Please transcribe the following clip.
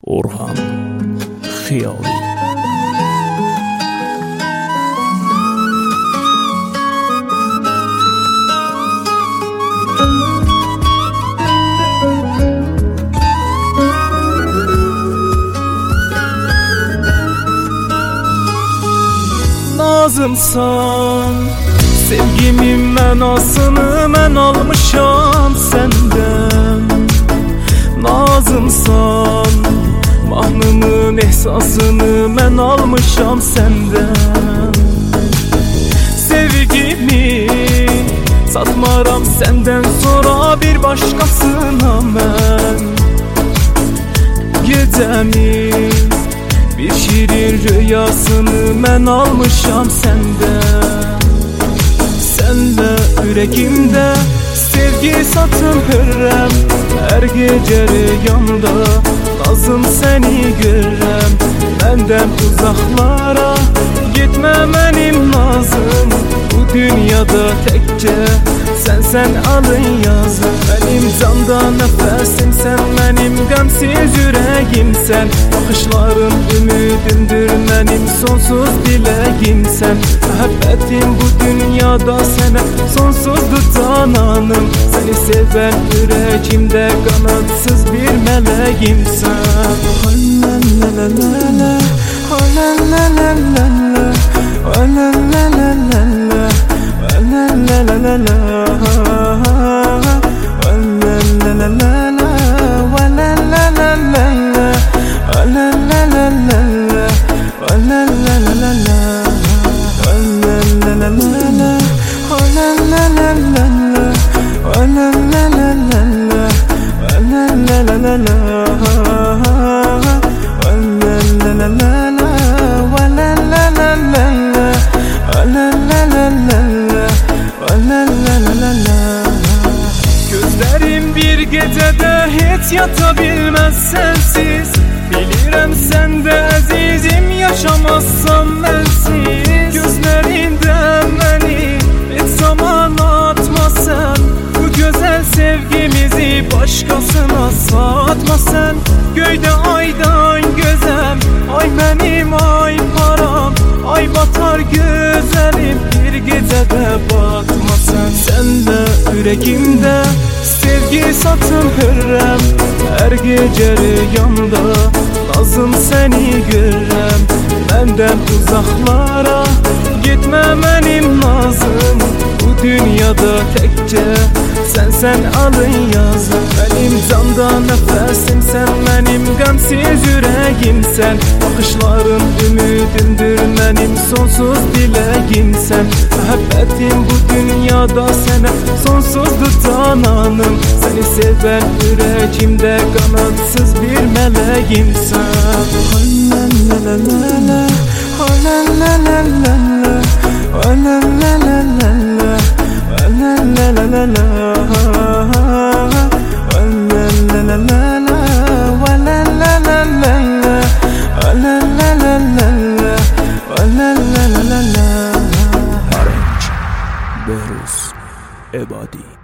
Orhan Xiyali. Nazımsan, sevgimin mənasını mən almışam səndən. Nazımsan, mahnımın ehsasını mən almışam səndən. Sevgimi satmaram səndən sonra bir başqasına mən. Gecəmi, bir şirin rüyasını mən almışam səndən. Sənlə ürəyimdə sevgi satın hürrəm. Hər gecə rüyamda lazım səni görürəm. Məndən uzaqlara getmə mənim nazım. Bu dünyada təkcə sən alın yazım. Mənim canda nəfəsimsən, mənim qəmsiz ürəyimsən. Baxışların ümidimdir, mənim sonsuz diləyimsən. Məhəbbətim bu dünyada sənə sonsuzdur cananım. Səni sevən ürəyimdə qanadsız bir mələyimsən. Gözlerim bir gecede hiç yata bilmez sensiz. Bilirəm sen de azizim, yaşamazsam bensiz. Gözlerinden beni hiç zaman atma sen. Bu güzel sevgimizi başkasına satma sen. Göyde aydan gözem, ay benim ay param. Ay batar güzelim, bir gecede batma sen. Senle yüreğimde sevgi satın hürrəm. Her gece rüyamda lazım seni görürəm. Məndən uzaqlara getmə mənim nazım. Bu dünyada təkcə sən alın yazım. Mənim canda nəfəsimsən, mənim qəmsiz ürəyimsən. Baxışların ümidimdir, mənim sonsuz diləyimsən. Məhəbbətim bu dünyada sənə sonsuzdur cananım. Səni sevən ürəyimdə qanadsız bir mələyimsən. Behruz Ebadi.